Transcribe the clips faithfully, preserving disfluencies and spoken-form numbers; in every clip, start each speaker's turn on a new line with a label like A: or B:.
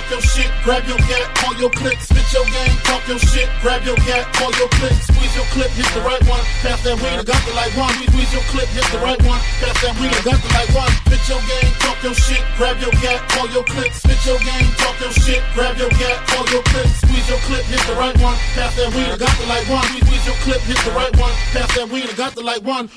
A: your shit, grab your gat, call your click, spit your game, talk your shit, grab your gat, call your click, squeeze your clip, hit the right one, pass that weed, I got the like one, squeeze your clip, hit the right one, pass that weed, I got the like one, spit your game, talk your shit, grab your gat, call your click, spit your game, talk your shit, grab your gat, call your click, squeeze your clip, hit the right one, pass that weed, I got the like one, squeeze your clip, hit the right one, pass that weed, I got the like one.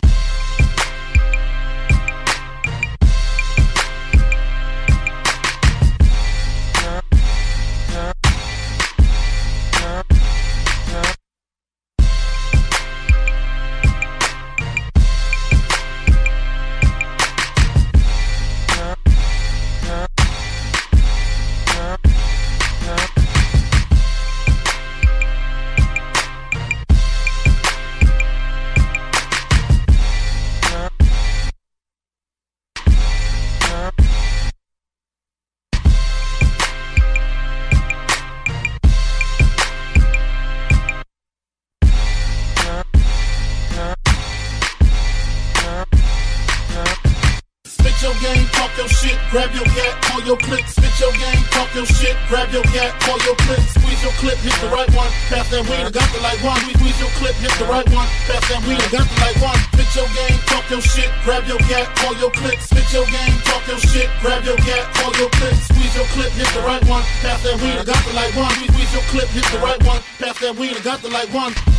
A: Spit your game, talk your shit, grab your gat, call your click. Spit your game, talk your shit, grab your gat, call your click. Squeeze your clip, hit the right one, pass that weed, I got the like one. Squeeze your clip, hit the right one, pass that weed, I got the like one. Spit your game, talk your shit, grab your gat, call your click. Spit your game, talk your shit, grab your gat, call your click. Squeeze your clip, hit the right one, pass that weed, I got the like one. Squeeze your clip, hit the right one, pass that weed, I got the like one.